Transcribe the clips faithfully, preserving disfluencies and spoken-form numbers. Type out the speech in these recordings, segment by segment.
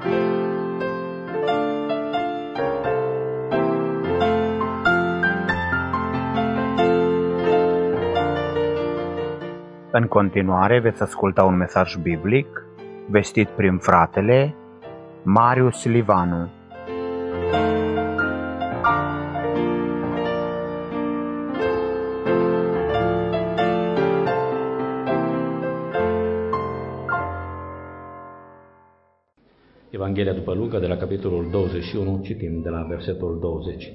În continuare veți asculta un mesaj biblic vestit prin fratele Marius Livanu. Evanghelia după Luca, de la capitolul douăzeci și unu, citim de la versetul douăzeci.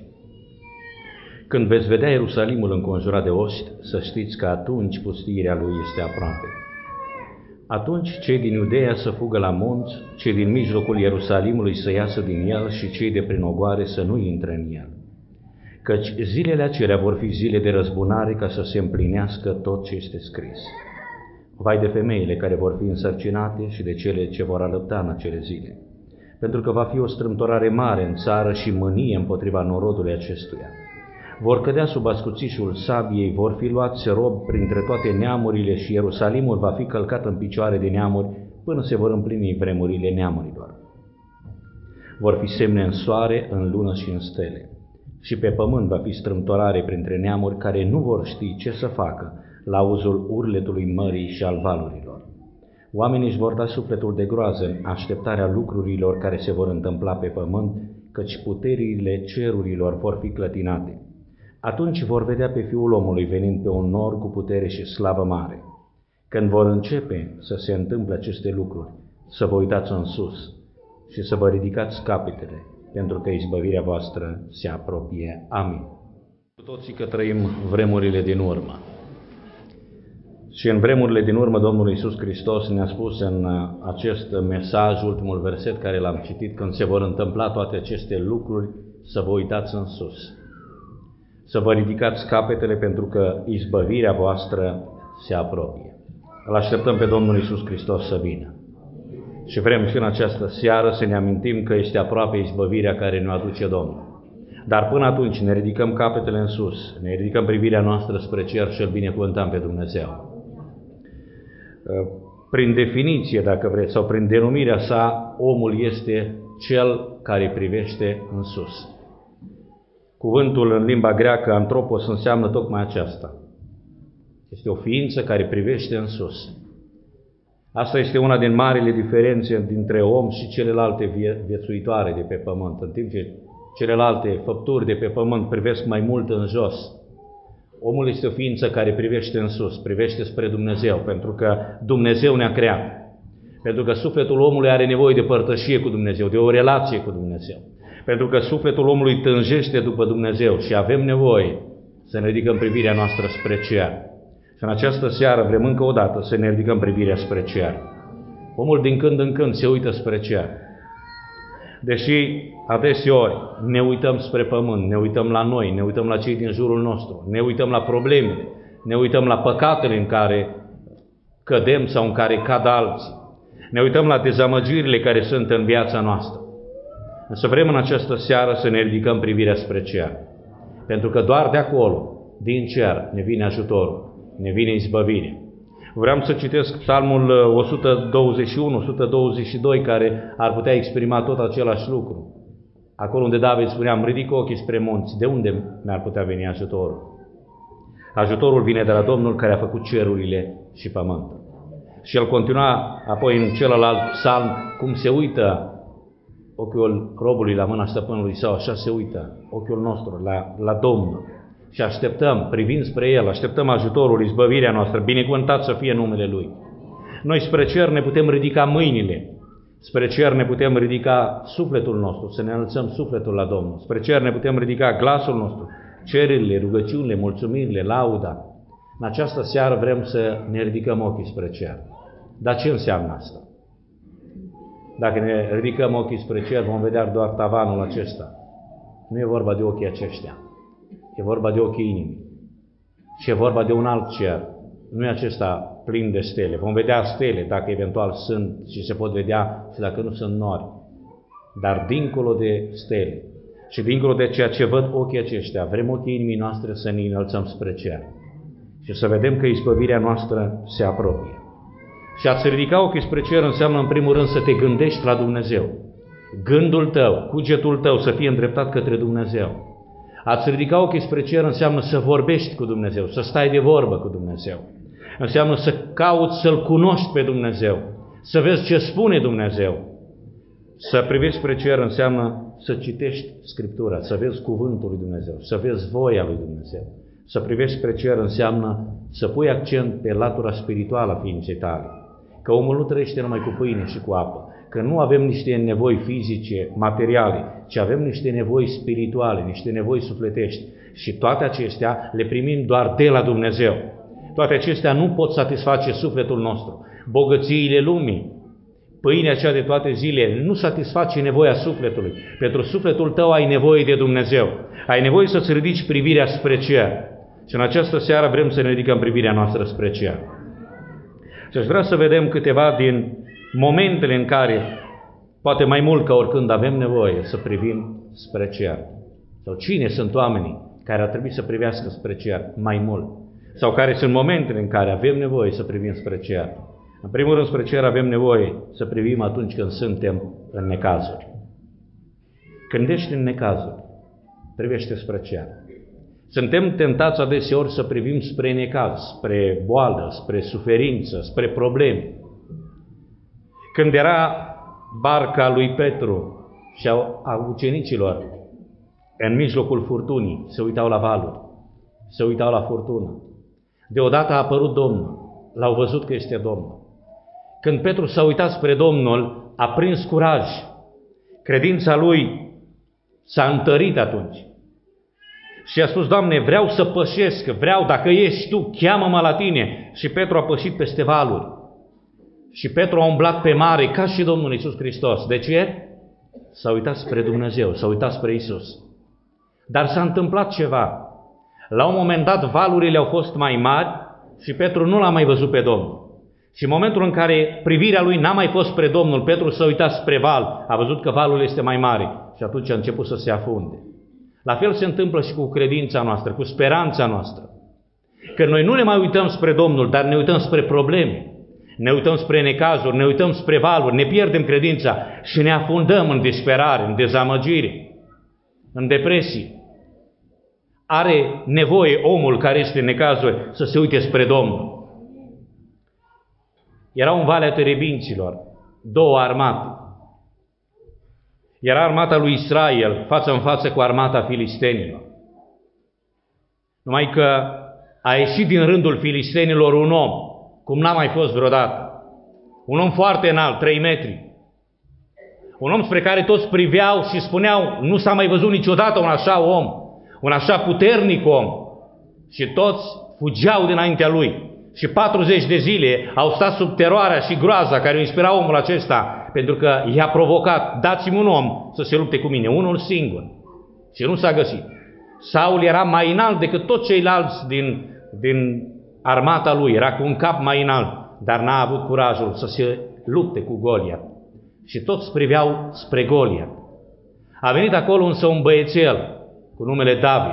Când veți vedea Ierusalimul înconjurat de oști, să știți că atunci pustiirea lui este aproape. Atunci cei din Iudeea să fugă la munți, cei din mijlocul Ierusalimului să iasă din el și cei de prin ogoare să nu intre în el. Căci zilele acelea vor fi zile de răzbunare, ca să se împlinească tot ce este scris. Vai de femeile care vor fi însărcinate și de cele ce vor alăpta în acele zile, pentru că va fi o strâmtorare mare în țară și mânie împotriva norodului acestuia. Vor cădea sub ascuțișul sabiei, vor fi luați rob printre toate neamurile și Ierusalimul va fi călcat în picioare de neamuri până se vor împlini vremurile neamurilor. Vor fi semne în soare, în lună și în stele. Și pe pământ va fi strâmtorare printre neamuri care nu vor ști ce să facă la auzul urletului mării și al valurilor. Oamenii își vor da sufletul de groază în așteptarea lucrurilor care se vor întâmpla pe pământ, căci puterile cerurilor vor fi clătinate. Atunci vor vedea pe Fiul omului venind pe un nor cu putere și slavă mare. Când vor începe să se întâmple aceste lucruri, să vă uitați în sus și să vă ridicați capetele, pentru că izbăvirea voastră se apropie. Amin. Cu toții că trăim vremurile din urmă. Și în vremurile din urmă Domnul Iisus Hristos ne-a spus în acest mesaj, ultimul verset care l-am citit, când se vor întâmpla toate aceste lucruri, să vă uitați în sus. Să vă ridicați capetele, pentru că izbăvirea voastră se apropie. Îl așteptăm pe Domnul Iisus Hristos să vină. Și vrem și în această seară să ne amintim că este aproape izbăvirea care ne aduce Domnul. Dar până atunci ne ridicăm capetele în sus, ne ridicăm privirea noastră spre cer și îl binecuvântăm pe Dumnezeu. Prin definiție, dacă vreți, sau prin denumirea sa, omul este cel care privește în sus. Cuvântul în limba greacă, antropos, înseamnă tocmai aceasta. Este o ființă care privește în sus. Asta este una din marile diferențe dintre om și celelalte vie- viețuitoare de pe pământ. În timp ce celelalte făpturi de pe pământ privesc mai mult în jos, omul este o ființă care privește în sus, privește spre Dumnezeu, pentru că Dumnezeu ne-a creat. Pentru că sufletul omului are nevoie de părtășie cu Dumnezeu, de o relație cu Dumnezeu. Pentru că sufletul omului tânjește după Dumnezeu și avem nevoie să ne ridicăm privirea noastră spre cer. Și în această seară vrem încă o dată să ne ridicăm privirea spre cer. Omul din când în când se uită spre cer. Deși adeseori ne uităm spre pământ, ne uităm la noi, ne uităm la cei din jurul nostru, ne uităm la probleme, ne uităm la păcatele în care cădem sau în care cad alții. Ne uităm la dezamăgirile care sunt în viața noastră. Însă vrem în această seară să ne ridicăm privirea spre cer. Pentru că doar de acolo, din cer, ne vine ajutorul, ne vine izbăvirea. Vreau să citesc Psalmul o sută douăzeci și unu, o sută douăzeci și doi, care ar putea exprima tot același lucru. Acolo unde David spunea, îmi ridic ochii spre munți, de unde mi-ar putea veni ajutorul? Ajutorul vine de la Domnul care a făcut cerurile și pământul. Și el continua apoi în celălalt psalm, cum se uită ochiul robului la mâna stăpânului său, așa se uită ochiul nostru la, la Domnul. Și așteptăm, privind spre El, așteptăm ajutorul, izbăvirea noastră, binecuvântat să fie numele Lui. Noi spre cer ne putem ridica mâinile, spre cer ne putem ridica sufletul nostru, să ne înălțăm sufletul la Domnul. Spre cer ne putem ridica glasul nostru, cererile, rugăciunile, mulțumirile, lauda. În această seară vrem să ne ridicăm ochii spre cer. Dar ce înseamnă asta? Dacă ne ridicăm ochii spre cer, vom vedea doar tavanul acesta. Nu e vorba de ochii aceștia. E vorba de ochii inimii. Și e vorba de un alt cer. Nu e acesta plin de stele. Vom vedea stele, dacă eventual sunt și se pot vedea, și dacă nu sunt nori. Dar dincolo de stele și dincolo de ceea ce văd ochii aceștia, vrem ochii inimii noastre să ne înălțăm spre cer și să vedem că izbăvirea noastră se apropie. Și a-ți ridica ochii spre cer înseamnă în primul rând să te gândești la Dumnezeu. gândul tău, cugetul tău să fie îndreptat către Dumnezeu. A-ți ridica ochii spre cer înseamnă să vorbești cu Dumnezeu, să stai de vorbă cu Dumnezeu. Înseamnă să cauți să-L cunoști pe Dumnezeu, să vezi ce spune Dumnezeu. Să privești spre cer înseamnă să citești Scriptura, să vezi cuvântul lui Dumnezeu, să vezi voia lui Dumnezeu. Să privești spre cer înseamnă să pui accent pe latura spirituală a ființei tale. Că omul nu trăiește numai cu pâine și cu apă, că nu avem niște nevoi fizice, materiale, ci avem niște nevoi spirituale, niște nevoi sufletești. Și toate acestea le primim doar de la Dumnezeu. Toate acestea nu pot satisface sufletul nostru. Bogățiile lumii, pâinea cea de toate zilele, nu satisface nevoia sufletului. Pentru sufletul tău ai nevoie de Dumnezeu. Ai nevoie să-ți ridici privirea spre cer. Și în această seară vrem să ne ridicăm privirea noastră spre cer. Și aș vrea să vedem câteva din momentele în care, poate mai mult ca oricând, avem nevoie să privim spre cer. Sau cine sunt oamenii care ar trebui să privească spre cer mai mult? Sau care sunt momentele în care avem nevoie să privim spre cer? În primul rând, spre cer avem nevoie să privim atunci când suntem în necazuri. Când ești în necazuri, privește spre cer. Suntem tentați adeseori să privim spre necaz, spre boală, spre suferință, spre probleme. Când era barca lui Petru și a ucenicilor în mijlocul furtunii, se uitau la valuri, se uitau la furtună. Deodată a apărut Domnul, l-au văzut că este Domnul. Când Petru s-a uitat spre Domnul, a prins curaj. Credința lui s-a întărit atunci. Și a spus: Doamne, vreau să pășesc, vreau, dacă ești Tu, cheamă-mă la Tine. Și Petru a pășit peste valuri. Și Petru a umblat pe mare ca și Domnul Iisus Hristos. De ce? S-a uitat spre Dumnezeu, s-a uitat spre Iisus. Dar s-a întâmplat ceva. La un moment dat valurile au fost mai mari și Petru nu l-a mai văzut pe Domnul. Și în momentul în care privirea lui n-a mai fost spre Domnul, Petru s-a uitat spre val, a văzut că valul este mai mare și atunci a început să se afunde. La fel se întâmplă și cu credința noastră, cu speranța noastră. Că noi nu ne mai uităm spre Domnul, dar ne uităm spre probleme, ne uităm spre necazuri, ne uităm spre valuri, ne pierdem credința și ne afundăm în disperare, în dezamăgire, în depresie. Are nevoie omul care este în necazuri să se uite spre Domnul. Erau în Valea Terebinților două armate. Era armata lui Israel față în față cu armata filistenilor. Numai că a ieșit din rândul filistenilor un om, cum n-a mai fost vreodată. Un om foarte înalt, trei metri. Un om spre care toți priveau și spuneau: nu s-a mai văzut niciodată un așa om, un așa puternic om. Și toți fugeau dinaintea lui. Și patruzeci de zile au stat sub teroarea și groaza care îl inspira omul acesta, pentru că i-a provocat: dați-mi un om să se lupte cu mine, unul singur. Și nu s-a găsit. Saul era mai înalt decât toți ceilalți din, din armata lui, era cu un cap mai înalt, dar n-a avut curajul să se lupte cu Goliat. Și toți priveau spre Goliat. A venit acolo însă un băiețel cu numele David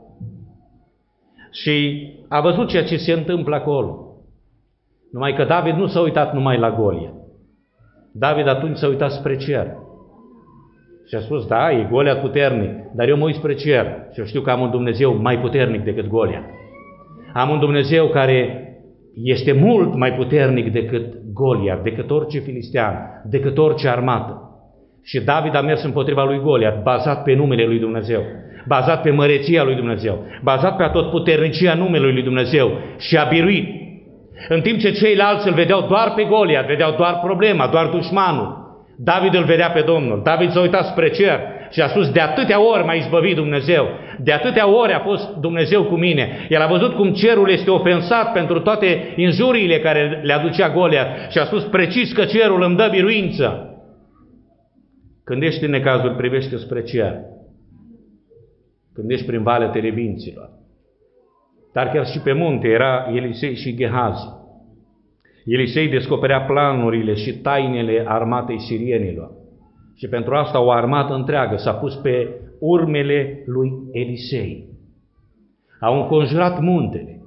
și a văzut ceea ce se întâmplă acolo. Numai că David nu s-a uitat numai la Goliat. David atunci s-a uitat spre cer. Și a spus: da, e Goliat puternic, dar eu mă uit spre cer și eu știu că am un Dumnezeu mai puternic decât Goliat. Am un Dumnezeu care este mult mai puternic decât Goliat, decât orice filistean, decât orice armată. Și David a mers împotriva lui Goliat, bazat pe numele lui Dumnezeu, bazat pe măreția lui Dumnezeu, bazat pe atotputernicia numelui lui Dumnezeu și a biruit. În timp ce ceilalți îl vedeau doar pe Goliat, vedeau doar problema, doar dușmanul, David îl vedea pe Domnul. David s-a uitat spre cer și a spus: de atâtea ori m-a izbăvit Dumnezeu, de atâtea ori a fost Dumnezeu cu mine. El a văzut cum cerul este ofensat pentru toate injuriile care le aducea Goliat și a spus precis că cerul îmi dă biruință. Când ești în necazuri, privește spre cer. Când ești prin Valea Terebinților. Dar chiar și pe munte era Elisei și Gehazi. Elisei descoperea planurile și tainele armatei sirienilor. Și pentru asta o armată întreagă s-a pus pe urmele lui Elisei. Au înconjurat muntele.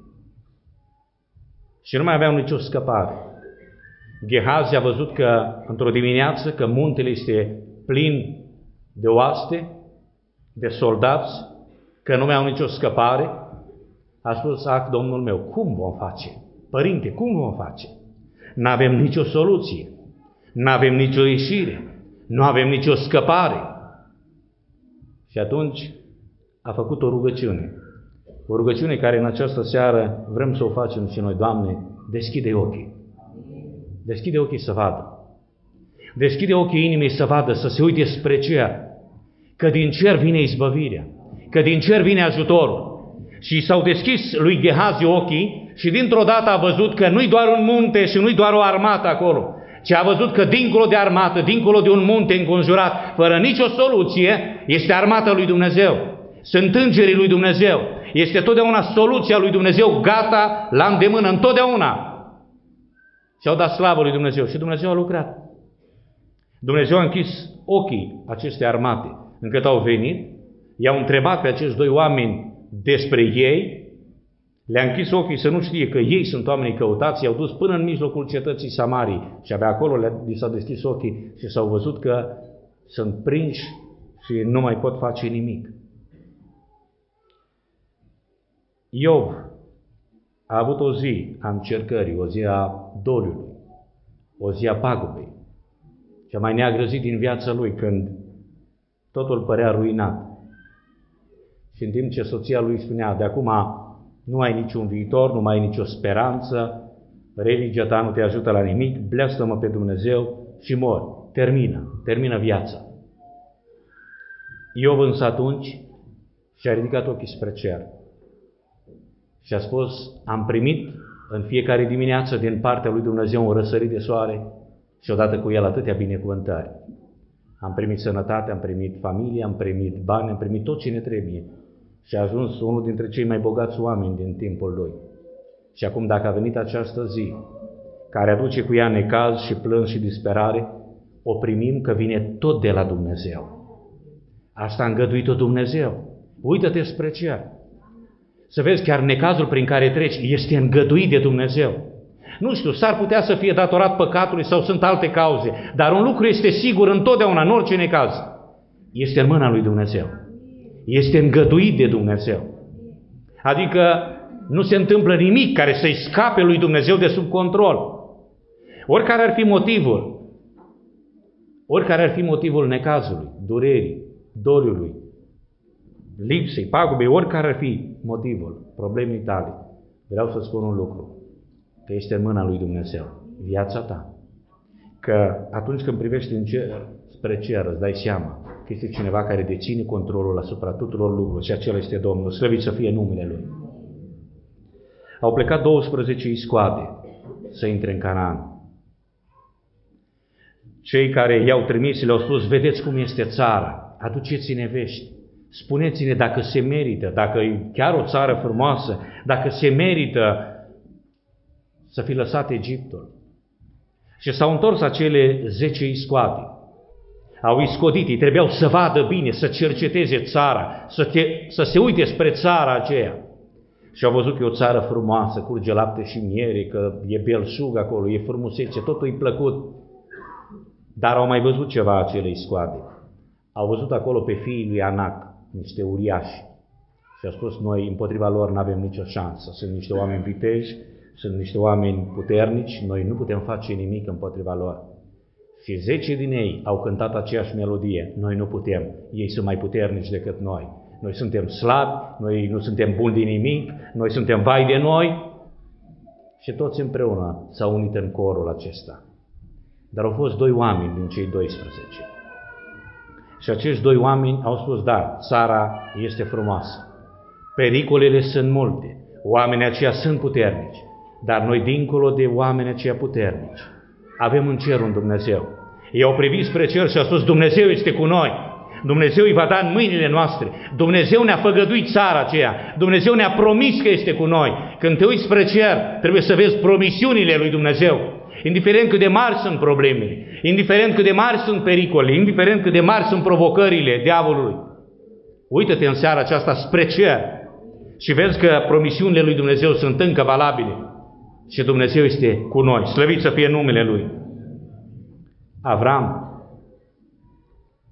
Și nu mai aveau nicio scăpare. Gehazi a văzut că într-o dimineață că muntele este plin de oaste, de soldați, că nu mai au nicio scăpare. A spus, ah, Domnul meu, cum vom face? Părinte, cum vom face? N-avem nicio soluție, n-avem nicio ieșire, nu avem nicio scăpare. Și atunci a făcut o rugăciune. O rugăciune care în această seară vrem să o facem și noi. Doamne, deschide ochii. Deschide ochii să vadă. Deschide ochii inimii să vadă, să se uite spre cer. Că din cer vine izbăvirea. Că din cer vine ajutorul. Și s-au deschis lui Gehazi ochii și dintr-o dată a văzut că nu-i doar un munte și nu-i doar o armată acolo, ci a văzut că dincolo de armată, dincolo de un munte înconjurat, fără nicio soluție, este armata lui Dumnezeu. Sunt îngerii lui Dumnezeu. Este totdeauna soluția lui Dumnezeu, gata, la îndemână, întotdeauna. Și au dat slavă lui Dumnezeu și Dumnezeu a lucrat. Dumnezeu a închis ochii acestei armate, încât au venit, i-au întrebat pe acești doi oameni despre ei, le-a închis ochii să nu știe că ei sunt oamenii căutați, i-au dus până în mijlocul cetății Samarii și abia acolo li s-au deschis ochii și s-au văzut că sunt prinși și nu mai pot face nimic. Iov a avut o zi a încercării, o zi a doliului, o zi a pagubei, cea mai neagră zi din viața lui, când totul părea ruinat. Și în timp ce soția lui spunea, de acum nu ai niciun viitor, nu mai ai nicio speranță, religia ta nu te ajută la nimic, blestă-mă pe Dumnezeu și mor. Termină, termină viața. Iov însă atunci și-a ridicat ochii spre cer și a spus, am primit în fiecare dimineață din partea lui Dumnezeu un răsărit de soare și odată cu el atâtea binecuvântări. Am primit sănătate, am primit familie, am primit bani, am primit tot ce ne trebuie. Și a ajuns unul dintre cei mai bogați oameni din timpul lui. Și acum, dacă a venit această zi, care aduce cu ea necaz și plâns și disperare, o primim că vine tot de la Dumnezeu. Asta a îngăduit-o Dumnezeu. Uită-te spre cer. Să vezi, chiar necazul prin care treci este îngăduit de Dumnezeu. Nu știu, s-ar putea să fie datorat păcatului sau sunt alte cauze, dar un lucru este sigur întotdeauna, în orice necaz. Este în mâna lui Dumnezeu. Este îngăduit de Dumnezeu. Adică nu se întâmplă nimic care să-i scape lui Dumnezeu de sub control. Oricare ar fi motivul, oricare ar fi motivul necazului, durerii, doliului, lipsei, pagubei, oricare ar fi motivul problemei tale, vreau să spun un lucru, că este în mâna lui Dumnezeu, viața ta. Că atunci când privești în cer, spre cer, îți dai seama că este cineva care deține controlul asupra tuturor lucrurilor și acela este Domnul, slăvit să fie numele Lui. Au plecat douăsprezece iscoade să intre în Canaan. Cei care i-au trimis le-au spus, vedeți cum este țara, aduceți-ne vești, spuneți-ne dacă se merită, dacă e chiar o țară frumoasă, dacă se merită să fi lăsat Egiptul. Și s-au întors acele zece iscoade. Au iscodit, ei trebuiau să vadă bine, să cerceteze țara, să, te, să se uite spre țara aceea. Și au văzut că e o țară frumoasă, curge lapte și miere, că e belșug acolo, e frumusețe, totul e plăcut. Dar au mai văzut ceva acele iscoade. Au văzut acolo pe fiii lui Anac, niște uriași. Și au spus, noi împotriva lor nu avem nicio șansă. Sunt niște oameni viteji, sunt niște oameni puternici, noi nu putem face nimic împotriva lor. Și zece din ei au cântat aceeași melodie. Noi nu putem, ei sunt mai puternici decât noi. Noi suntem slabi, noi nu suntem buni de nimic, noi suntem vai de noi. Și toți împreună s-au unit în corul acesta. Dar au fost doi oameni din cei doisprezece. Și acești doi oameni au spus, da, țara este frumoasă. Pericolele sunt multe. Oamenii aceia sunt puternici. Dar noi, dincolo de oamenii aceia puternici, avem în cer un Dumnezeu. Ei au privit spre cer și au spus, Dumnezeu este cu noi. Dumnezeu îi va da în mâinile noastre. Dumnezeu ne-a făgăduit țara aceea. Dumnezeu ne-a promis că este cu noi. Când te uiți spre cer, trebuie să vezi promisiunile lui Dumnezeu. Indiferent cât de mari sunt problemele, indiferent cât de mari sunt pericolele, indiferent cât de mari sunt provocările diavolului. Uită-te în seara aceasta spre cer și vezi că promisiunile lui Dumnezeu sunt încă valabile și Dumnezeu este cu noi. Slăvit să fie numele Lui. Avram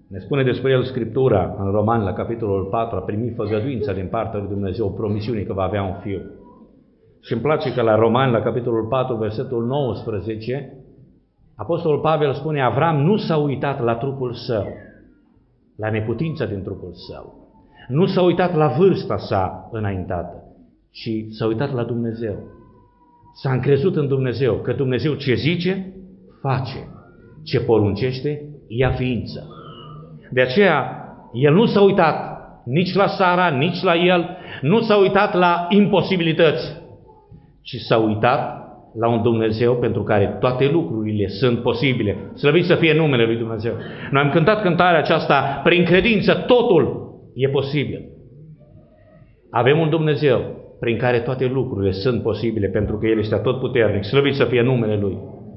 Ne spune despre el Scriptura în Romani, la capitolul patru, a primit făgăduința din partea lui Dumnezeu, promisiunii că va avea un fiu. Și îmi place că la Romani, la capitolul patru, versetul nouăsprezece, Apostolul Pavel spune: Avram nu s-a uitat la trupul său, la neputința din trupul său. Nu s-a uitat la vârsta sa înaintată, ci s-a uitat la Dumnezeu. S-a încrezut în Dumnezeu, că Dumnezeu ce zice, face. Ce poruncește, ia ființă. De aceea, el nu s-a uitat nici la Sara, nici la el, nu s-a uitat la imposibilități, ci s-a uitat la un Dumnezeu pentru care toate lucrurile sunt posibile. Slăvit să fie numele lui Dumnezeu. Noi am cântat cântarea aceasta: prin credință totul e posibil. Avem un Dumnezeu prin care toate lucrurile sunt posibile, pentru că El este atotputernic. Slăvit să fie numele Lui.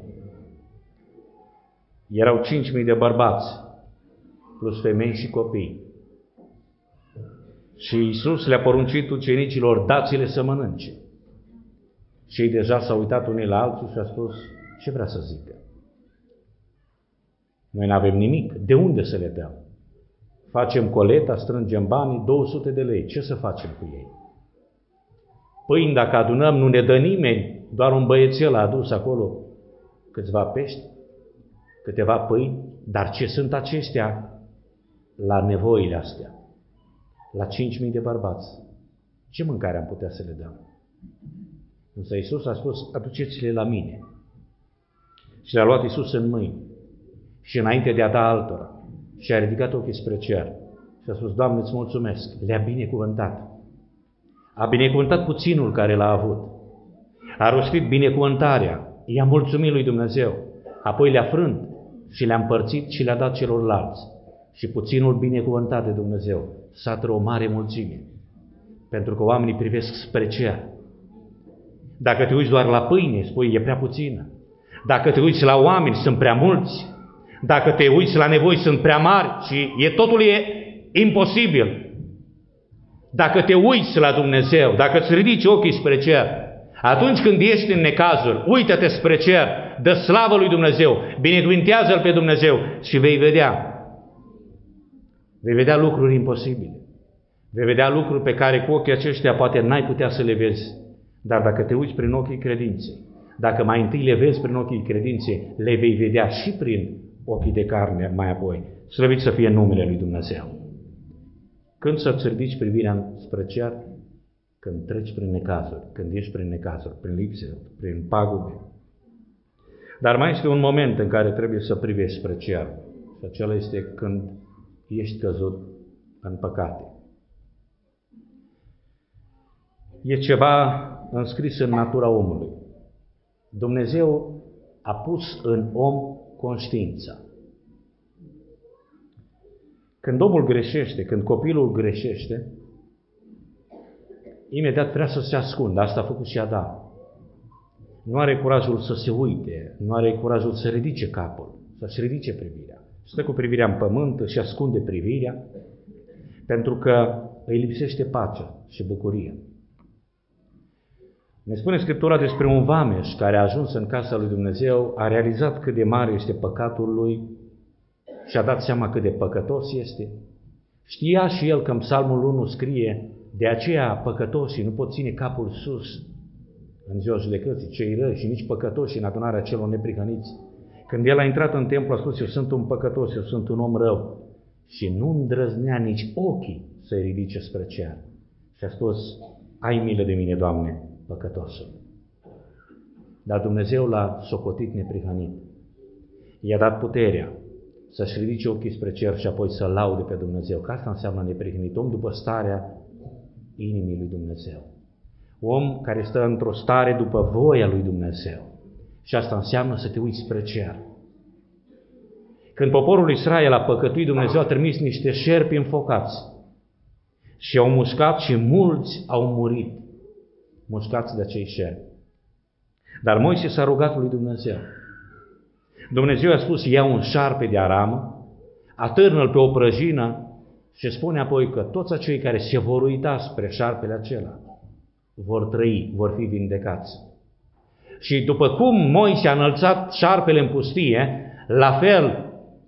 Erau cinci mii de bărbați, plus femei și copii. Și Iisus le-a poruncit ucenicilor: dați-le să mănânce. Și ei deja s-au uitat unii la alții și a spus: ce vrea să zică? Noi nu avem nimic. De unde să le dăm? Facem coleta, strângem banii, două sute de lei. Ce să facem cu ei? Pâini, dacă adunăm, nu ne dă nimeni. Doar un băiețel a adus acolo câțiva pești, câteva pâini. Dar ce sunt acestea la nevoile astea? La cinci mii de bărbați. Ce mâncare am putea să le dăm? Însă Iisus a spus: aduceți-le la mine. Și le-a luat Iisus în mâini și înainte de a da altora, și a ridicat ochii spre cer și a spus: Doamne, îți mulțumesc. Le-a binecuvântat. A binecuvântat puținul care l-a avut. A rostit binecuvântarea. I-a mulțumit lui Dumnezeu. Apoi le-a frânt și le-a împărțit și le-a dat celorlalți. Și puținul binecuvântat de Dumnezeu satură o mare mulțime. Pentru că oamenii privesc spre cer. Dacă te uiți doar la pâine, spui: e prea puțină. Dacă te uiți la oameni, sunt prea mulți. Dacă te uiți la nevoi, sunt prea mari și e, totul e imposibil. Dacă te uiți la Dumnezeu, dacă îți ridici ochii spre cer, atunci când ești în necazuri, uită-te spre cer, dă slavă lui Dumnezeu, binecuvintează-L pe Dumnezeu și vei vedea. Vei vedea lucruri imposibile. Vei vedea lucruri pe care cu ochii aceștia poate n-ai putea să le vezi. Dar dacă te uiți prin ochii credinței, dacă mai întâi le vezi prin ochii credinței, le vei vedea și prin ochii de carne mai apoi. Slăvit să fie numele lui Dumnezeu. Când să-ți ridici privirea spre cer? Când treci prin necazuri, când ești prin necazuri, prin lipse, prin pagube. Dar mai este un moment în care trebuie să privești spre cer. Și acela este când ești căzut în păcate. E ceva înscris în natura omului. Dumnezeu a pus în om conștiința. Când omul greșește, când copilul greșește, imediat vrea să se ascundă. Asta a făcut și Adam. Nu are curajul să se uite, nu are curajul să ridice capul, să-și ridice privirea. Stă cu privirea în pământ și ascunde privirea, pentru că îi lipsește pacea și bucuria. Ne spune Scriptura despre un vameș care a ajuns în casa lui Dumnezeu, a realizat cât de mare este păcatul lui și a dat seama cât de păcătos este. Știa și el că în Psalmul unu scrie: de aceea păcătoșii nu pot ține capul sus în ziua judecății, cei răi și nici păcătoși în adunarea celor neprihăniți. Când el a intrat în templu, a spus: eu sunt un păcătos, eu sunt un om rău. Și nu îndrăznea nici ochii să-i ridice spre cer. Și a spus: ai milă de mine, Doamne, păcătosul. Dar Dumnezeu l-a socotit neprihănit. I-a dat puterea să-și ridice ochii spre cer și apoi să laude pe Dumnezeu. Că asta înseamnă neprihănit. Om după starea inimii lui Dumnezeu. Om care stă într-o stare după voia lui Dumnezeu. Și asta înseamnă să te uiți spre cer. Când poporul Israel a păcătuit, Dumnezeu a trimis niște șerpi înfocați. Și au mușcat și mulți au murit mușcați de acei șerpi. Dar Moise s-a rugat lui Dumnezeu. Dumnezeu a spus: ia un șarpe de aramă, atârnă-l pe o prăjină și spune apoi că toți acei care se vor uita spre șarpele acela vor trăi, vor fi vindecați. Și după cum Moise a înălțat șarpele în pustie, la fel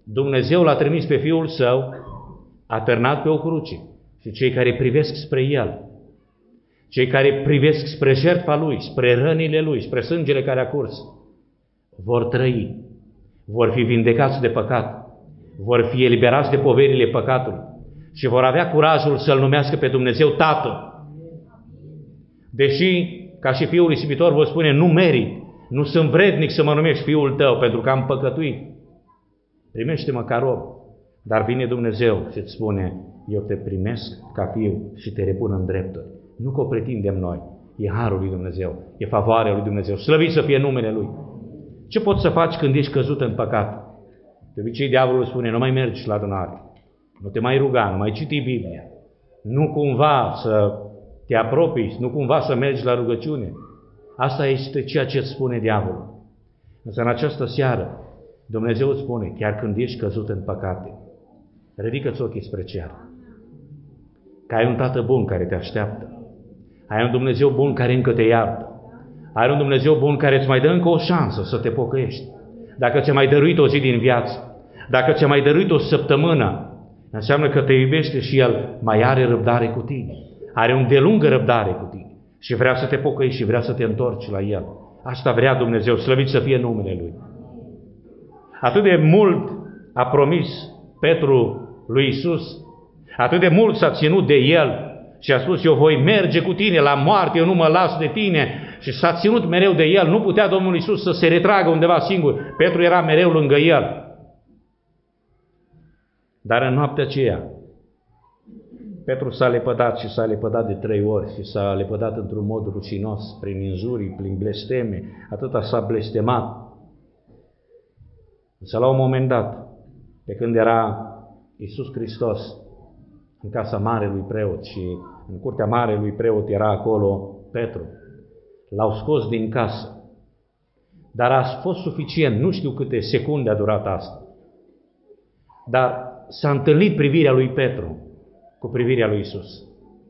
Dumnezeu l-a trimis pe Fiul Său, atârnat pe o cruce. Și cei care privesc spre El, cei care privesc spre jertfa Lui, spre rănile Lui, spre sângele care a curs, vor trăi, vor fi vindecați de păcat, vor fi eliberați de poverile păcatului și vor avea curajul să-L numească pe Dumnezeu Tată. Deși, ca și Fiul risipitor, vă spune, nu merit, nu sunt vrednic să mă numești Fiul tău, pentru că am păcătuit. Primește-mă ca rob. Dar vine Dumnezeu și îți spune, eu te primesc ca fiu și te repun în drepturi. Nu că o pretindem noi, e harul lui Dumnezeu, e favoarea lui Dumnezeu, slăvit să fie numele Lui. Ce poți să faci când ești căzut în păcat? De obicei diavolul spune, nu mai mergi la adunare, nu te mai ruga, nu mai citi Biblia, nu cumva să te apropii, nu cumva să mergi la rugăciune. Asta este ceea ce îți spune diavolul. Însă în această seară, Dumnezeu îți spune, chiar când ești căzut în păcate, ridică-ți ochii spre cer. Că ai un Tată bun care te așteaptă. Ai un Dumnezeu bun care încă te iartă. Ai un Dumnezeu bun care îți mai dă încă o șansă să te pocăiești. Dacă ți-a mai dăruit o zi din viață, dacă ți-a mai dăruit o săptămână, înseamnă că te iubește și El mai are răbdare cu tine. Are un delungă răbdare cu tine. Și vrea să te pocăiești și vrea să te întorci la El. Asta vrea Dumnezeu, slăvit să fie numele Lui. Atât de mult a promis Petru lui Iisus, atât de mult s-a ținut de El și a spus, eu voi merge cu tine la moarte, eu nu mă las de tine. Și s-a ținut mereu de El. Nu putea Domnul Iisus să se retragă undeva singur. Petru era mereu lângă El. Dar în noaptea aceea, Petru s-a lepădat și s-a lepădat de trei ori și s-a lepădat într-un mod rușinos, prin injurii, prin blesteme, atâta s-a blestemat. Însă la un moment dat, pe când era Iisus Hristos în casa marelui preot și în curtea marelui preot era acolo Petru, l-au scos din casă. Dar a fost suficient, nu știu câte secunde a durat asta. Dar s-a întâlnit privirea lui Petru cu privirea lui Iisus.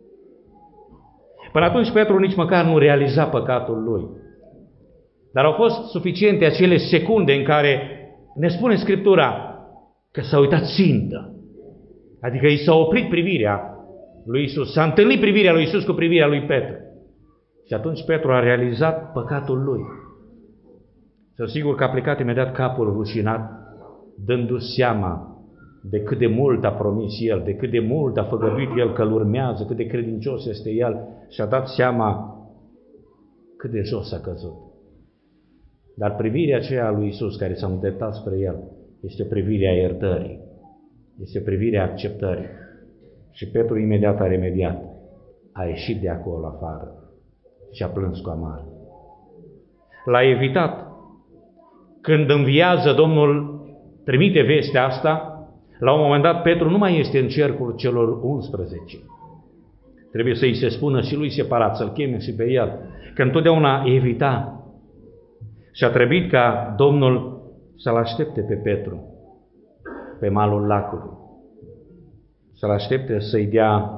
Până atunci Petru nici măcar nu realiza păcatul lui. Dar au fost suficiente acele secunde în care ne spune Scriptura că s-a uitat țintă. Adică i s-a oprit privirea lui Iisus. S-a întâlnit privirea lui Iisus cu privirea lui Petru. Și atunci Petru a realizat păcatul lui. Sunt sigur că a plecat imediat capul rușinat, dându-și seama de cât de mult a promis El, de cât de mult a făgăduit El că îl urmează, cât de credincios este El, și a dat seama cât de jos a căzut. Dar privirea aceea a lui Iisus care s-a îndreptat spre El este privirea iertării, este privirea acceptării. Și Petru imediat a remediat, a ieșit de acolo afară și a plâns cu amar. L-a evitat. Când înviază Domnul, trimite vestea asta, la un moment dat Petru nu mai este în cercul celor unsprezece. Trebuie să-i se spună și lui separat, să-l cheme și pe el, că întotdeauna evita. Și a trebuit ca Domnul să-l aștepte pe Petru pe malul lacului, să-l aștepte să-i dea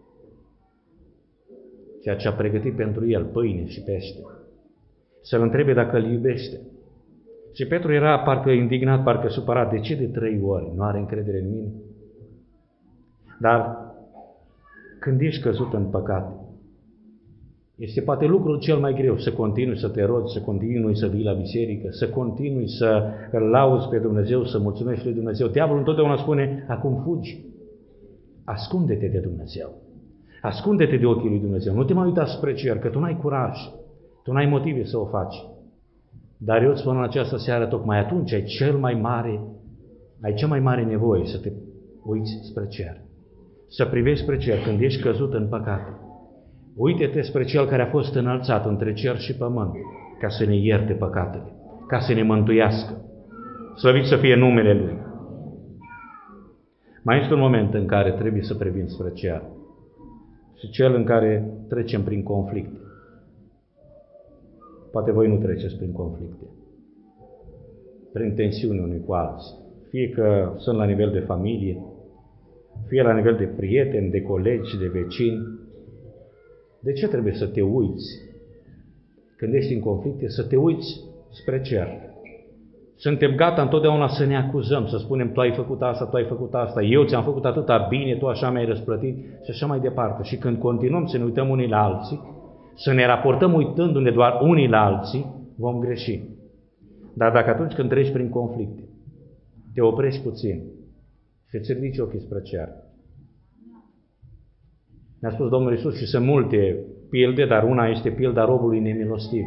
ceea ce a pregătit pentru el, pâine și pește, să-l întrebe dacă îl iubește. Și Petru era parcă indignat, parcă supărat. De ce de trei ori? Nu are încredere în mine? Dar când ești căzut în păcat, este poate lucrul cel mai greu să continui să te rogi, să continui să vii la biserică, să continui să îl lauzi pe Dumnezeu, să mulțumești lui Dumnezeu. Diavolul întotdeauna spune, acum fugi. Ascunde-te de Dumnezeu. Ascunde-te de ochii lui Dumnezeu. Nu te mai uita spre cer, că tu n-ai curaj. Tu n-ai motive să o faci. Dar eu îți spun în această seară, tocmai atunci ai cel mai mare, ai cea mai mare nevoie să te uiți spre cer. Să privești spre cer când ești căzut în păcate. Uite-te spre Cel care a fost înălțat între cer și pământ, ca să ne ierte păcatele, ca să ne mântuiască. Slăvit să fie numele Lui. Mai este un moment în care trebuie să privim spre cer și cel în care trecem prin conflicte. Poate voi nu treceți prin conflicte, prin tensiuni unui cu alții, fie că sunt la nivel de familie, fie la nivel de prieteni, de colegi, de vecini. De ce trebuie să te uiți când ești în conflicte? Să te uiți spre cer. Suntem gata întotdeauna să ne acuzăm, să spunem, tu ai făcut asta, tu ai făcut asta, eu ți-am făcut atâta bine, tu așa mi-ai răsplătit și așa mai departe. Și când continuăm să ne uităm unii la alții, să ne raportăm uitându-ne doar unii la alții, vom greși. Dar dacă atunci când treci prin conflicte, te oprești puțin și îți ridici ochii spre cer. Ne-a spus Domnul Iisus și sunt multe pilde, dar una este pilda robului nemilostiv.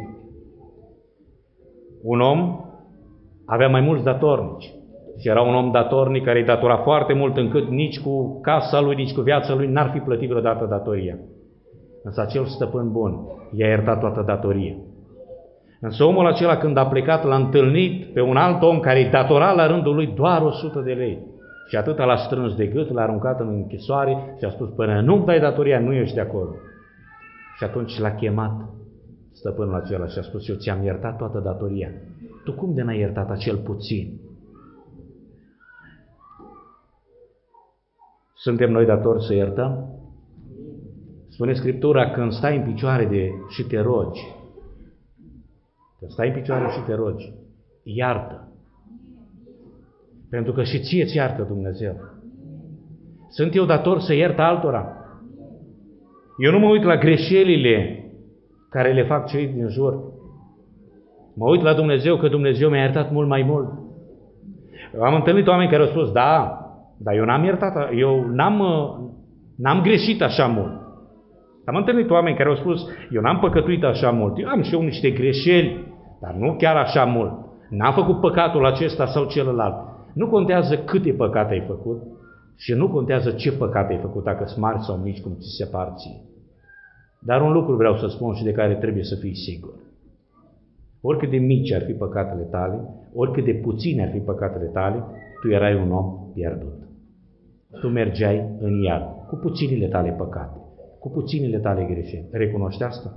Un om avea mai mulți datornici și era un om datornic care îi datora foarte mult încât nici cu casa lui, nici cu viața lui n-ar fi plătit vreodată datoria. Însă acel stăpân bun i-a iertat toată datoria. Însă omul acela când a plecat l-a întâlnit pe un alt om care îi datora la rândul lui doar o sută de lei. Și atâta l-a strâns de gât, l-a aruncat în închisoare și a spus, până nu-mi dai datoria, nu ești de acolo. Și atunci l-a chemat stăpânul acela și a spus, eu ți-am iertat toată datoria. Tu cum de n-ai iertat acel puțin? Suntem noi datori să iertăm? Spune Scriptura, când stai în picioare de, și te rogi, când stai în picioare și te rogi, iartă. Pentru că și ție ți iartă Dumnezeu. Sunt eu dator să iert altora? Eu nu mă uit la greșelile care le fac cei din jur. Mă uit la Dumnezeu că Dumnezeu mi-a iertat mult mai mult. Am întâlnit oameni care au spus, da, dar eu n-am iertat, eu n-am, n-am greșit așa mult. Am întâlnit oameni care au spus, eu n-am păcătuit așa mult, eu am și eu niște greșeli, dar nu chiar așa mult. N-am făcut păcatul acesta sau celălalt. Nu contează câte păcate ai făcut și nu contează ce păcate ai făcut, dacă sunt mari sau mici, cum ți se par ție. Dar un lucru vreau să spun și de care trebuie să fii sigur. Oricât de mici ar fi păcatele tale, oricât de puține ar fi păcatele tale, tu erai un om pierdut. Tu mergeai în iad cu puținile tale păcate, cu puținile tale greșeli. Recunoști asta?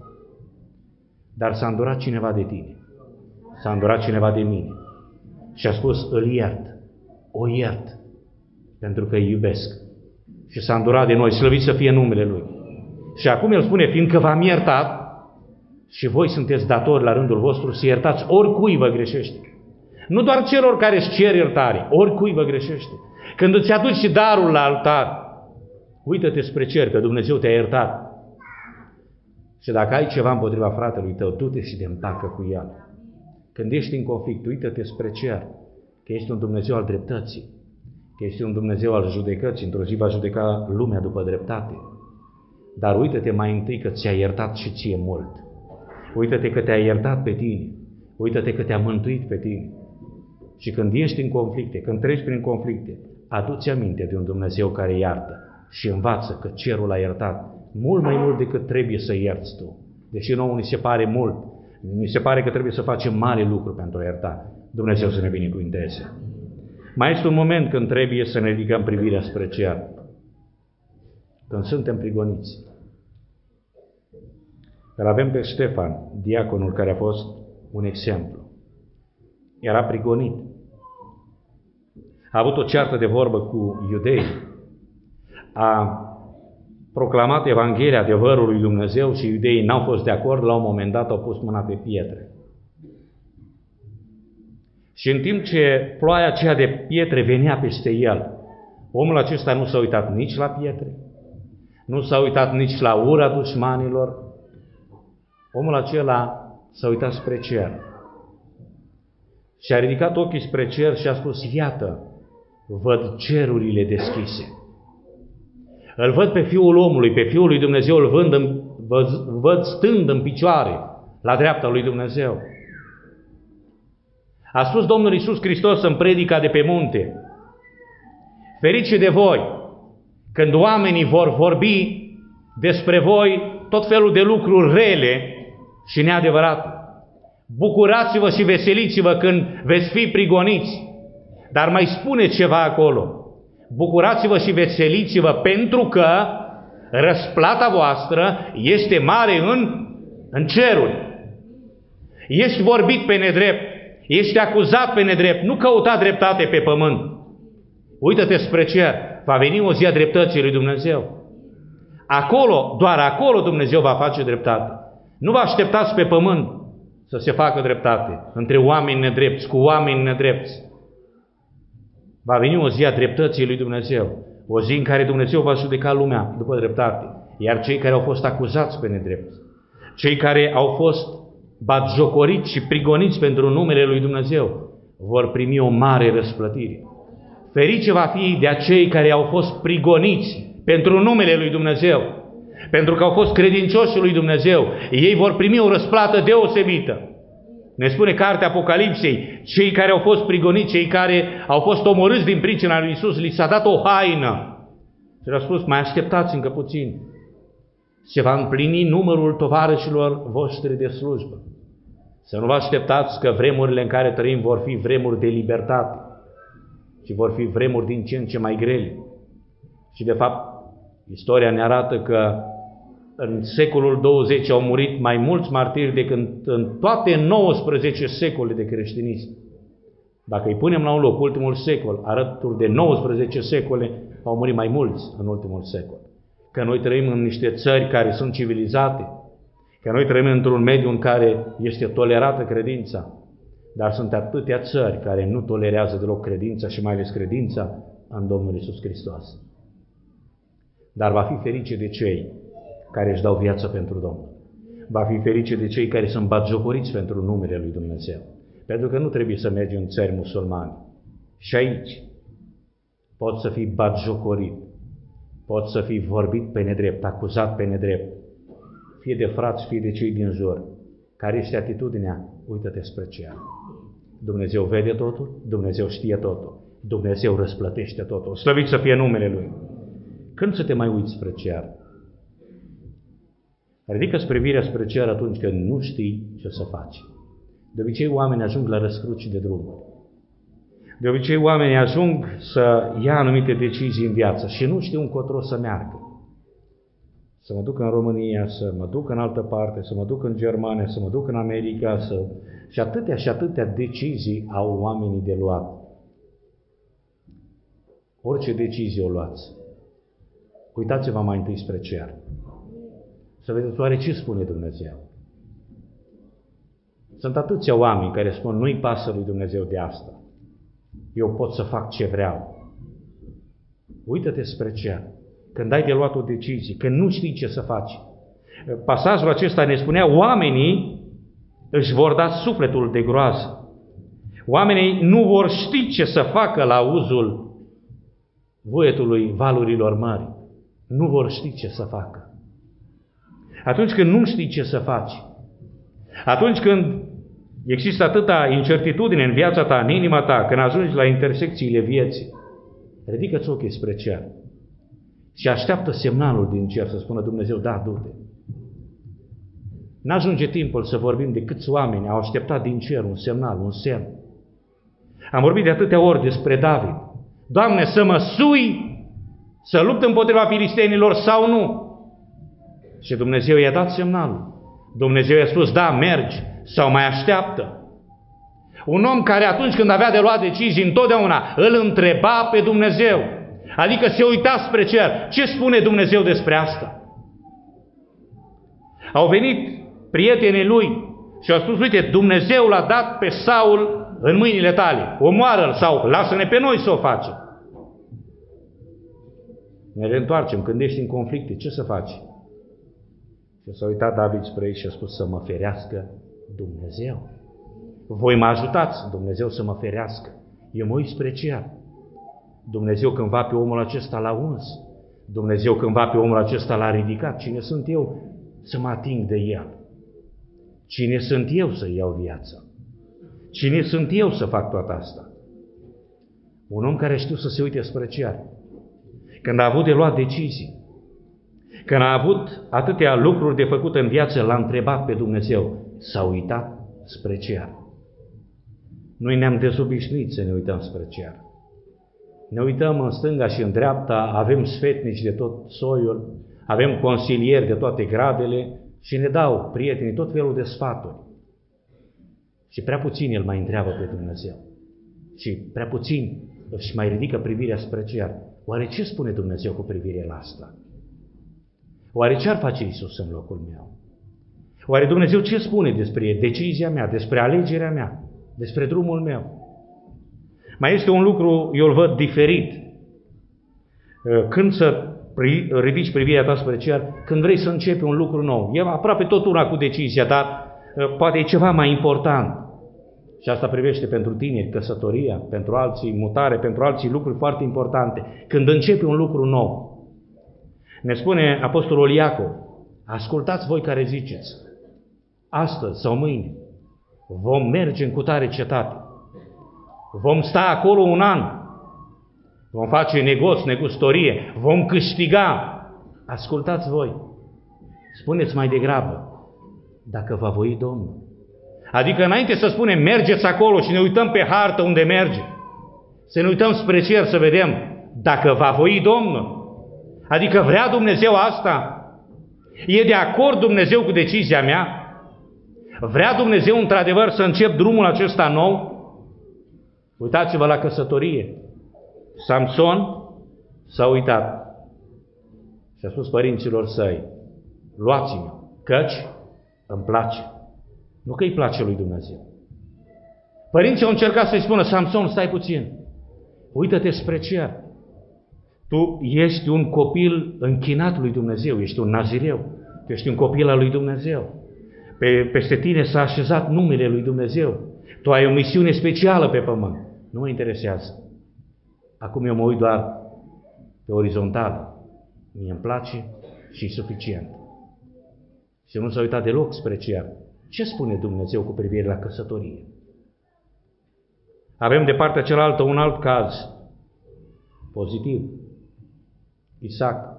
Dar s-a îndurat cineva de tine, s-a îndurat cineva de mine și a spus, îl iert, o iert, pentru că îi iubesc. Și s-a îndurat de noi, slăvit să fie numele Lui. Și acum El spune, fiindcă v-am iertat, și voi sunteți datori la rândul vostru să iertați oricui vă greșește. Nu doar celor care își cer iertare, oricui vă greșește. Când îți aduci darul la altar, uită-te spre cer, că Dumnezeu te-a iertat. Și dacă ai ceva împotriva fratelui tău, du-te și te împacă cu el. Când ești în conflict, uită-te spre cer, că ești un Dumnezeu al dreptății, că ești un Dumnezeu al judecății, într-o zi va judeca lumea după dreptate. Dar uită-te mai întâi că ți-a iertat și ție mult. Uită-te că te-a iertat pe tine, uită-te că te-a mântuit pe tine. Și când ești în conflicte, când treci prin conflicte, adu-ți aminte de un Dumnezeu care iartă și învață că cerul a iertat mult mai mult decât trebuie să ierți tu. Deși nouă ni se pare mult, ni se pare că trebuie să facem mare lucru pentru a ierta. Dumnezeu să ne binecuvinteze. Mai este un moment când trebuie să ne ridicăm privirea spre cer. Când suntem prigoniți. Îl avem pe Ștefan, diaconul care a fost un exemplu. Era prigonit. A avut o ceartă de vorbă cu iudei. A proclamat Evanghelia adevărului lui Dumnezeu și iudeii n-au fost de acord, la un moment dat au pus mâna pe pietre. Și în timp ce ploaia aceea de pietre venea peste el, omul acesta nu s-a uitat nici la pietre, nu s-a uitat nici la ura dușmanilor, omul acela s-a uitat spre cer. Și a ridicat ochii spre cer și a spus, iată, văd cerurile deschise. Îl văd pe Fiul omului, pe Fiul lui Dumnezeu, îl văd, în, văd, văd stând în picioare la dreapta lui Dumnezeu. A spus Domnul Iisus Hristos în predica de pe munte, ferice de voi când oamenii vor vorbi despre voi tot felul de lucruri rele și neadevărate. Bucurați-vă și veseliți-vă când veți fi prigoniți. Dar mai spune ceva acolo. Bucurați-vă și veseliți-vă pentru că răsplata voastră este mare în, în ceruri. Ești vorbit pe nedrept, ești acuzat pe nedrept, nu căuta dreptate pe pământ. Uită-te spre cer, va veni o zi a dreptății lui Dumnezeu. Acolo, doar acolo Dumnezeu va face dreptate. Nu vă așteptați pe pământ. să se facă dreptate între oameni nedrepți, cu oameni nedrepți. Va veni o zi a dreptății lui Dumnezeu, o zi în care Dumnezeu va judeca lumea după dreptate, iar cei care au fost acuzați pe nedrept, cei care au fost batjocoriți și prigoniți pentru numele lui Dumnezeu, vor primi o mare răsplătire. Ferice va fi de acei care au fost prigoniți pentru numele lui Dumnezeu, pentru că au fost credincioși lui Dumnezeu. Ei vor primi o răsplată deosebită. Ne spune cartea Apocalipsei, cei care au fost prigoniți, cei care au fost omorâți din pricina lui Iisus, li s-a dat o haină. Și le-a spus, mai așteptați încă puțin. Se va împlini numărul tovarășilor voștri de slujbă. Să nu vă așteptați că vremurile în care trăim vor fi vremuri de libertate, ci vor fi vremuri din ce în ce mai grele. Și de fapt, istoria ne arată că în secolul douăzeci au murit mai mulți martiri decât în toate nouăsprezece secole de creștinism. Dacă îi punem la un loc ultimul secol, alături de nouăsprezece secole, au murit mai mulți în ultimul secol. Că noi trăim în niște țări care sunt civilizate, că noi trăim într-un mediu în care este tolerată credința, dar sunt atâtea țări care nu tolerează deloc credința și mai ales credința în Domnul Iisus Hristos. Dar va fi ferice de cei care își dau viața pentru Domnul. Va fi ferice de cei care sunt batjocoriți pentru numele lui Dumnezeu. Pentru că nu trebuie să mergi în țări musulmane. Și aici poți să fii batjocorit, poți să fii vorbit pe nedrept, acuzat pe nedrept, fie de frați, fie de cei din jur. Care este atitudinea? Uită-te spre cer. Dumnezeu vede totul, Dumnezeu știe totul, Dumnezeu răsplătește totul. Slăvit să fie numele Lui. Când să te mai uiți spre cer? Ridică-ți privirea spre cer atunci când nu știi ce să faci. De obicei oamenii ajung la răscruci de drum. De obicei oamenii ajung să ia anumite decizii în viață și nu știu încotro să meargă. Să mă duc în România, să mă duc în altă parte, să mă duc în Germania, să mă duc în America, să... și atâtea și atâtea decizii au oamenii de luat. Orice decizie o luați, uitați-vă mai întâi spre cer. Să vedeți oare ce spune Dumnezeu. Sunt atâția oameni care spun, nu-i pasă lui Dumnezeu de asta. Eu pot să fac ce vreau. Uită-te spre cer. Când ai de luat o decizie, când nu știi ce să faci. Pasajul acesta ne spunea, oamenii își vor da sufletul de groază. Oamenii nu vor ști ce să facă la auzul vuietului valurilor mari. Nu vor ști ce să facă. Atunci când nu știi ce să faci, atunci când există atâta incertitudine în viața ta, în inima ta, când ajungi la intersecțiile vieții, ridică-ți ochii spre cer și așteaptă semnalul din cer să spună Dumnezeu, da, du-te. N-ajunge timpul să vorbim de câți oameni au așteptat din cer un semnal, un semn. Am vorbit de atâtea ori despre David. Doamne, să mă sui să lupt împotriva filistenilor sau nu? Și Dumnezeu i-a dat semnalul. Dumnezeu i-a spus, da, mergi, sau mai așteaptă. Un om care atunci când avea de luat decizii, întotdeauna îl întreba pe Dumnezeu. Adică se uita spre cer. Ce spune Dumnezeu despre asta? Au venit prietenii lui și au spus, uite, Dumnezeu l-a dat pe Saul în mâinile tale. Omoară-l sau lasă-ne pe noi să o facem. Ne reîntoarcem, când ești în conflicte, ce să faci? Și s-a uitat David spre ei și a spus să mă ferească Dumnezeu. Voi mă ajutați, Dumnezeu să mă ferească. Eu mă uit spre cer. Dumnezeu cândva pe omul acesta l-a uns. Dumnezeu cândva pe omul acesta l-a ridicat. Cine sunt eu să mă ating de el? Cine sunt eu să iau viața? Cine sunt eu să fac toată asta? Un om care știu să se uite spre cer. Când a avut de luat decizii, când a avut atâtea lucruri de făcut în viață, l-a întrebat pe Dumnezeu, s-a uitat spre cer. Noi ne-am dezobișnuit să ne uităm spre cer. Ne uităm în stânga și în dreapta, avem sfetnici de tot soiul, avem consilieri de toate gradele și ne dau prietenii tot felul de sfaturi. Și prea puțin el mai întreabă pe Dumnezeu. Și prea puțin își mai ridică privirea spre cer. Oare ce spune Dumnezeu cu privire la asta? Oare ce ar face Iisus în locul meu? Oare Dumnezeu ce spune despre decizia mea, despre alegerea mea, despre drumul meu? Mai este un lucru, eu îl văd diferit. Când să ridici privirea ta spre cer, când vrei să începi un lucru nou. E aproape tot una cu decizia, dar poate e ceva mai important. Și asta privește pentru tine căsătoria, pentru alții mutare, pentru alții lucruri foarte importante. Când începi un lucru nou. Ne spune Apostolul Iacov, ascultați voi care ziceți, astăzi sau mâine vom merge în cutare cetate. Vom sta acolo un an. Vom face negoț, negustorie. Vom câștiga. Ascultați voi. Spuneți mai degrabă, dacă va voi Domnul. Adică înainte să spunem, mergeți acolo și ne uităm pe hartă unde merge. Să ne uităm spre cer să vedem dacă va voi Domnul. Adică vrea Dumnezeu asta? E de acord Dumnezeu cu decizia mea? Vrea Dumnezeu într-adevăr să încep drumul acesta nou? Uitați-vă la căsătorie. Samson s-a uitat și a spus părinților săi, luați-mă, căci îmi place. Nu că îi place lui Dumnezeu. Părinții au încercat să-i spună, Samson, stai puțin, uită-te spre cer. Tu ești un copil închinat lui Dumnezeu, ești un nazireu, tu ești un copil al lui Dumnezeu. Pe, peste tine s-a așezat numele lui Dumnezeu. Tu ai o misiune specială pe pământ. Nu mă interesează. Acum eu mă uit doar pe orizontală. Mie îmi place și e suficient. Și nu s-a uitat deloc spre cer. Ce spune Dumnezeu cu privire la căsătorie? Avem de partea cealaltă un alt caz pozitiv. Isaac.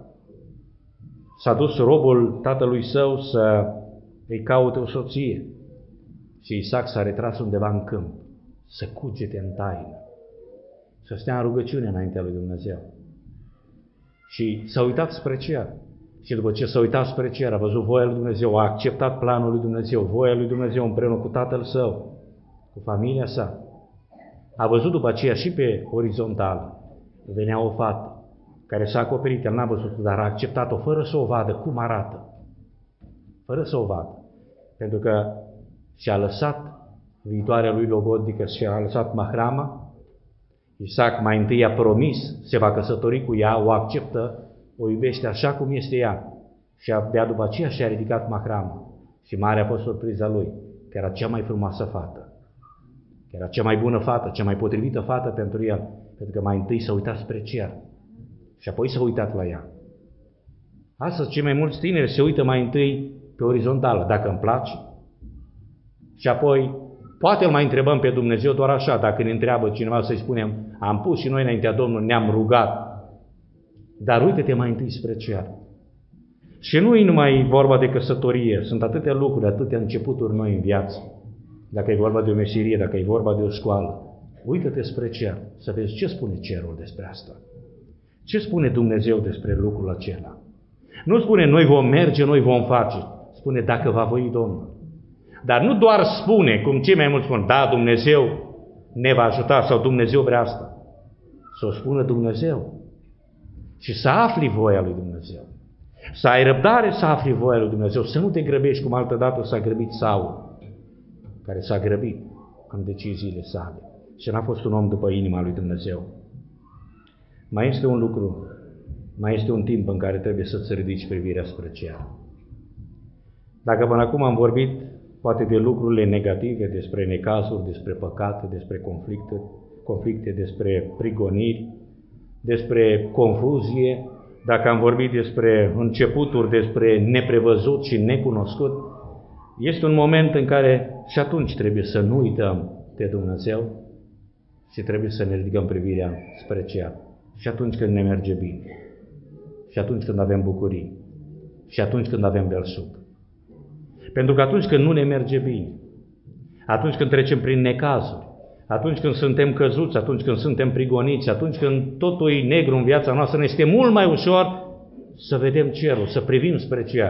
S-a dus robul tatălui său să îi caute o soție. Și Isaac s-a retras undeva în câmp, să cugete în taină, să stea în rugăciune înaintea lui Dumnezeu. Și s-a uitat spre cer. Și după ce s-a uitat spre cer, a văzut voia lui Dumnezeu, a acceptat planul lui Dumnezeu, voia lui Dumnezeu împreună cu tatăl său, cu familia sa. A văzut după aceea și pe orizontală, venea o fată care s-a acoperit, el n-a văzut, dar a acceptat-o fără să o vadă cum arată. Fără să o vadă. Pentru că și-a lăsat viitoarea lui logodnică, și-a lăsat mahrama. Isaac mai întâi a promis, se va căsători cu ea, o acceptă, o iubește așa cum este ea. Și abia după aceea și-a ridicat mahrama. Și mare a fost surpriza lui, că era cea mai frumoasă fată. Că era cea mai bună fată, cea mai potrivită fată pentru el. Pentru că mai întâi s-a uitat spre cer. Și apoi s-a uitat la ea. Astăzi, cei mai mulți tineri se uită mai întâi pe orizontală, dacă îmi place. Și apoi, poate îl mai întrebăm pe Dumnezeu doar așa, dacă ne întreabă cineva să-i spunem, am pus și noi înaintea Domnului, ne-am rugat. Dar uite-te mai întâi spre cer. Și nu e numai vorba de căsătorie, sunt atâtea lucruri, atâtea începuturi noi în viață. Dacă e vorba de o meserie, dacă e vorba de o școală, uită-te spre cer, să vezi ce spune cerul despre asta. Ce spune Dumnezeu despre lucrul acela? Nu spune noi vom merge, noi vom face. Spune dacă va voi Domnul. Dar nu doar spune, cum cei mai mulți spun, da, Dumnezeu ne va ajuta sau Dumnezeu vrea asta. Să o spună Dumnezeu. Și să afli voia lui Dumnezeu. Să ai răbdare să afli voia lui Dumnezeu. Să nu te grăbești cum altădată s-a grăbit Saul, care s-a grăbit în deciziile sale. Și n-a fost un om după inima lui Dumnezeu. Mai este un lucru, mai este un timp în care trebuie să-ți ridici privirea spre cer. Dacă până acum am vorbit poate de lucrurile negative, despre necazuri, despre păcate, despre conflicte, conflicte, despre prigoniri, despre confuzie, dacă am vorbit despre începuturi, despre neprevăzut și necunoscut, este un moment în care și atunci trebuie să nu uităm de Dumnezeu și trebuie să ne ridicăm privirea spre cer. Și atunci când ne merge bine, și atunci când avem bucurii, și atunci când avem belșug. Pentru că atunci când nu ne merge bine, atunci când trecem prin necazuri, atunci când suntem căzuți, atunci când suntem prigoniți, atunci când totul e negru în viața noastră, ne este mult mai ușor să vedem cerul, să privim spre cer.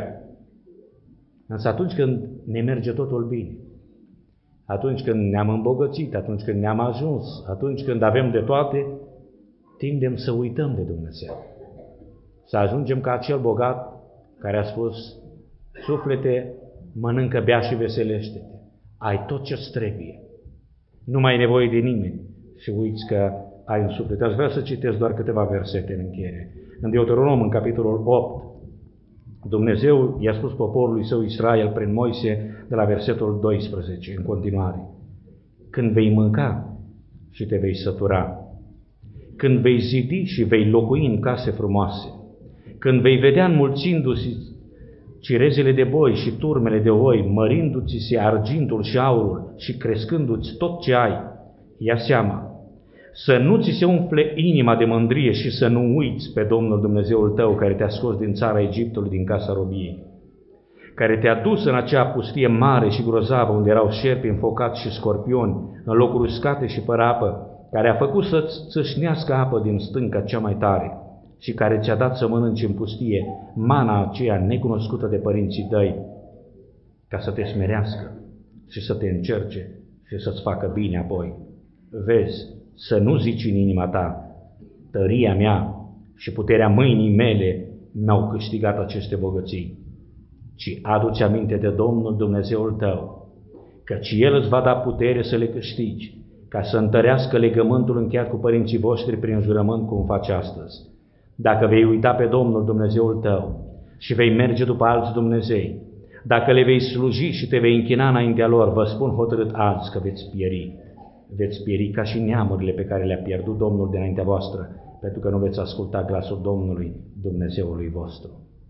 Însă atunci când ne merge totul bine, atunci când ne-am îmbogățit, atunci când ne-am ajuns, atunci când avem de toate, tindem să uităm de Dumnezeu. Să ajungem ca acel bogat care a spus, suflete, mănâncă, bea și veselește-te. Ai tot ce-ți trebuie. Nu mai ai nevoie de nimeni și uiți că ai un suflet. Aș vrea să citesc doar câteva versete în încheiere. În Deuteronom, în capitolul opt, Dumnezeu i-a spus poporului său Israel prin Moise de la versetul doisprezece, în continuare. Când vei mânca și te vei sătura, când vei zidi și vei locui în case frumoase, când vei vedea înmulțindu-se cirezele de boi și turmele de oi, mărindu-ți se argintul și aurul și crescându-ți tot ce ai, ia seama, să nu ți se umfle inima de mândrie și să nu uiți pe Domnul Dumnezeul tău care te-a scos din țara Egiptului, din casa robiei, care te-a dus în acea pustie mare și grozavă unde erau șerpi înfocați și scorpioni, în locuri uscate și fără apă, care a făcut să-ți țâșnească apă din stânca cea mai tare și care ți-a dat să mănânci în pustie mana aceea necunoscută de părinții tăi, ca să te smerească și să te încerce și să-ți facă bine apoi. Vezi, să nu zici în inima ta, tăria mea și puterea mâinii mele mi-au câștigat aceste bogății, ci adu-ți aminte de Domnul Dumnezeul tău, căci El îți va da putere să le câștigi, ca să întărească legământul încheiat cu părinții voștri prin jurământ cum face astăzi. Dacă vei uita pe Domnul Dumnezeul tău și vei merge după alți Dumnezei, dacă le vei sluji și te vei închina înaintea lor, vă spun hotărât azi că veți pieri. Veți pieri ca și neamurile pe care le-a pierdut Domnul dinaintea voastră, pentru că nu veți asculta glasul Domnului, Dumnezeului vostru.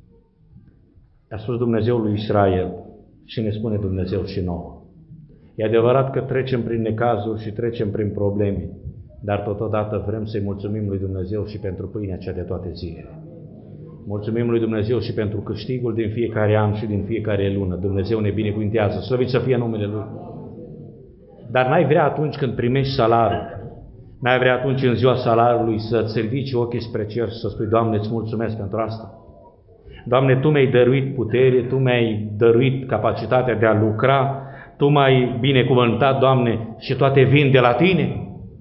A spus Dumnezeul lui Israel și ne spune Dumnezeu și nouă. E adevărat că trecem prin necazuri și trecem prin probleme, dar totodată vrem să-i mulțumim lui Dumnezeu și pentru pâinea cea de toate zilele. Mulțumim lui Dumnezeu și pentru câștigul din fiecare an și din fiecare lună. Dumnezeu ne binecuvintează, slăvit să fie numele Lui. Dar n-ai vrea atunci când primești salariul, n-ai vrea atunci în ziua salariului să-ți ridici ochii spre cer și să spui, Doamne, îți mulțumesc pentru asta. Doamne, Tu mi-ai dăruit putere, Tu mi-ai dăruit capacitatea de a lucra, Tu m-ai binecuvântat, Doamne, și toate vin de la Tine.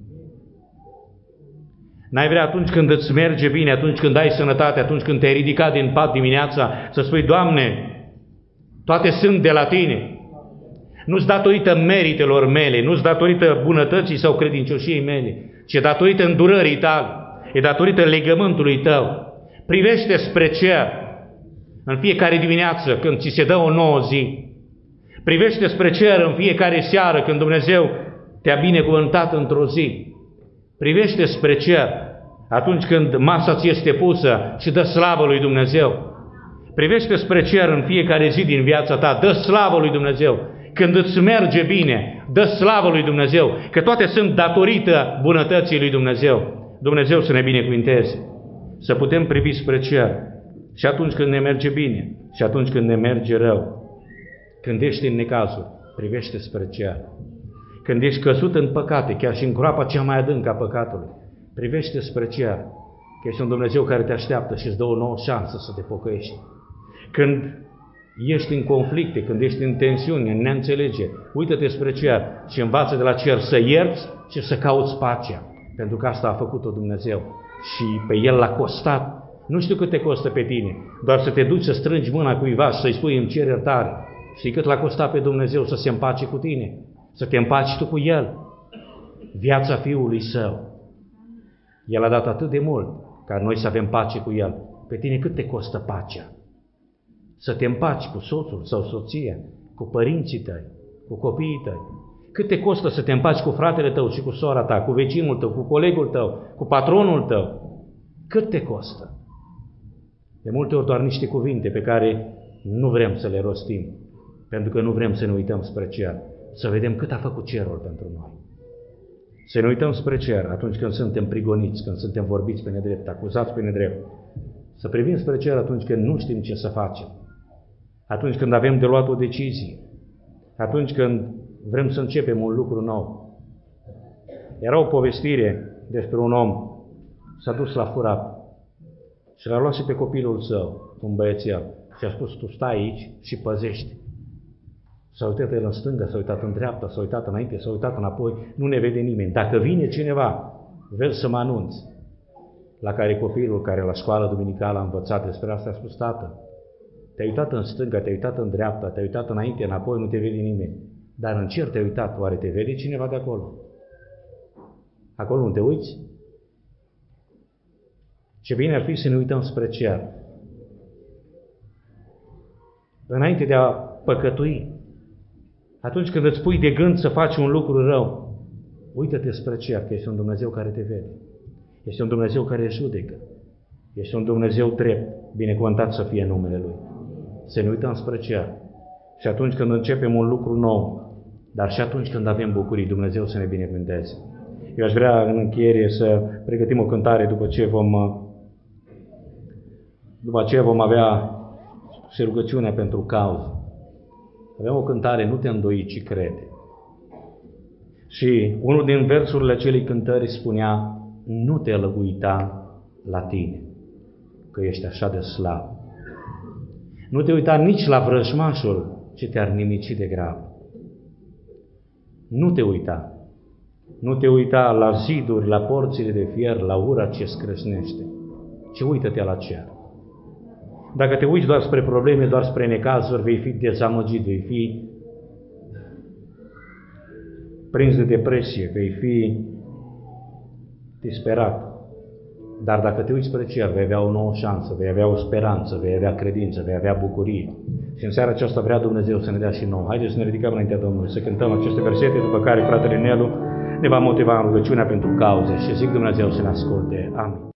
N-ai vrea atunci când îți merge bine, atunci când ai sănătate, atunci când te-ai ridicat din pat dimineața, să spui, Doamne, toate sunt de la Tine. Nu-ți datorită meritelor mele, nu-ți datorită bunătății sau credincioșiei mele, ci datorită îndurării Tale, e datorită legământului Tău. Privește spre cer în fiecare dimineață când ți se dă o nouă zi. Privește spre cer în fiecare seară când Dumnezeu te-a binecuvântat într-o zi. Privește spre cer atunci când masa ți este pusă și dă slavă lui Dumnezeu. Privește spre cer în fiecare zi din viața ta, dă slavă lui Dumnezeu. Când îți merge bine, dă slavă lui Dumnezeu, că toate sunt datorită bunătății lui Dumnezeu. Dumnezeu să ne binecuvinteze, să putem privi spre cer și atunci când ne merge bine și atunci când ne merge rău. Când ești în necazuri, privește spre cer. Când ești căzut în păcate, chiar și în groapa cea mai adâncă a păcatului, privește spre cer, că ești un Dumnezeu care te așteaptă și îți dă o nouă șansă să te pocăiești. Când ești în conflicte, când ești în tensiune, în neînțelegere, uită-te spre cer și învață de la cer să ierți și să cauți pacea, pentru că asta a făcut-o Dumnezeu și pe El l-a costat. Nu știu cât te costă pe tine, doar să te duci să strângi mâna cuiva și să-i spui, îmi cer iertare. Știi cât l-a costat pe Dumnezeu să se împace cu tine? Să te împaci tu cu El. Viața Fiului Său. El a dat atât de mult ca noi să avem pace cu El. Pe tine cât te costă pacea? Să te împaci cu soțul sau soția, cu părinții tăi, cu copiii tăi. Cât te costă să te împaci cu fratele tău și cu sora ta, cu vecinul tău, cu colegul tău, cu patronul tău? Cât te costă? De multe ori doar niște cuvinte pe care nu vrem să le rostim, pentru că nu vrem să ne uităm spre cer, să vedem cât a făcut cerul pentru noi. Să ne uităm spre cer atunci când suntem prigoniți, când suntem vorbiți pe nedrept, acuzați pe nedrept. Să privim spre cer atunci când nu știm ce să facem. Atunci când avem de luat o decizie. Atunci când vrem să începem un lucru nou. Era o povestire despre un om, s-a dus la furat și l-a luat și pe copilul său, un băiețel, și a spus, tu stai aici și păzește. S-a uitat el în stânga, s-a uitat în dreapta, s-a uitat înainte, s-a uitat înapoi, nu ne vede nimeni. Dacă vine cineva, vreți să mă anunți. La care copilul, care la școală duminicală a învățat despre asta, a spus, tată, Te-ai uitat în stânga, te-ai uitat în dreapta, te-ai uitat înainte, înapoi, nu te vede nimeni. Dar în cer te-ai uitat, oare te vede cineva de acolo? Acolo nu te uiți? Ce bine ar fi să ne uităm spre cer. Înainte de a păcătui, atunci când îți pui de gând să faci un lucru rău, uită-te spre cer, că este un Dumnezeu care te vede. Este un Dumnezeu care judecă. Este un Dumnezeu drept, binecuvântat să fie numele Lui. Să ne uităm spre cer. Și atunci când începem un lucru nou, dar și atunci când avem bucurii, Dumnezeu să ne binecuvânteze. Eu aș vrea în încheiere să pregătim o cântare după ce vom, după aceea vom avea și rugăciunea pentru cauză. Avem o cântare, nu te îndoi, ci crede. Și unul din versurile acelei cântări spunea, nu te uita la tine, că ești așa de slab. Nu te uita nici la vrăjmașul ce te-ar nimici de grav. Nu te uita. Nu te uita la ziduri, la porțile de fier, la ura ce scrâșnește, ci uită-te la cer. Dacă te uiți doar spre probleme, doar spre necazuri, vei fi dezamăgit, vei fi prins de depresie, vei fi disperat. Dar dacă te uiți spre cer, vei avea o nouă șansă, vei avea o speranță, vei avea credință, vei avea bucurie. Și în seara aceasta vrea Dumnezeu să ne dea și nouă. Haideți să ne ridicăm înaintea Domnului, să cântăm aceste versete, după care fratele Nelu ne va motiva în rugăciunea pentru cauze și zic Dumnezeu să ne asculte. Amin.